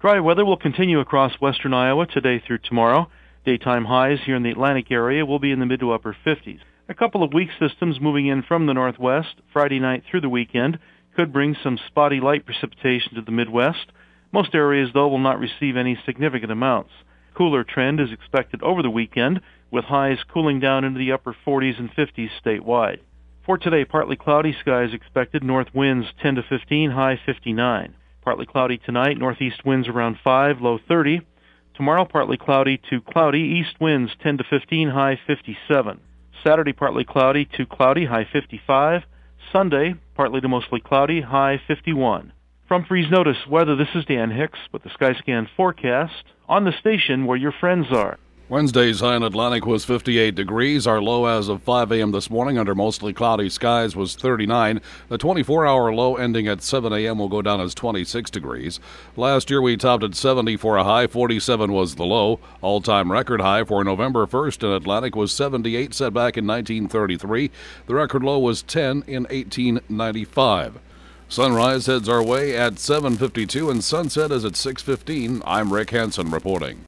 Dry weather will continue across western Iowa today through tomorrow. Daytime highs here in the Atlantic area will be in the mid to upper 50s. A couple of weak systems moving in from the northwest Friday night through the weekend could bring some spotty light precipitation to the Midwest. Most areas, though, will not receive any significant amounts. Cooler trend is expected over the weekend, with highs cooling down into the upper 40s and 50s statewide. For today, partly cloudy skies expected, north winds 10 to 15, high 59. Partly cloudy tonight, northeast winds around 5, low 30. Tomorrow, partly cloudy to cloudy, east winds 10 to 15, high 57. Saturday, partly cloudy to cloudy, high 55. Sunday, partly to mostly cloudy, high 51. From Freeze Notice Weather, this is Dan Hicks with the Skyscan forecast on the station where your friends are. Wednesday's high in Atlantic was 58 degrees. Our low as of 5 a.m. this morning under mostly cloudy skies was 39. The 24-hour low ending at 7 a.m. will go down as 26 degrees. Last year we topped at 70 for a high. 47 was the low. All-time record high for November 1st in Atlantic was 78, set back in 1933. The record low was 10 in 1895. Sunrise heads our way at 7:52 and sunset is at 6:15. I'm Rick Hansen reporting.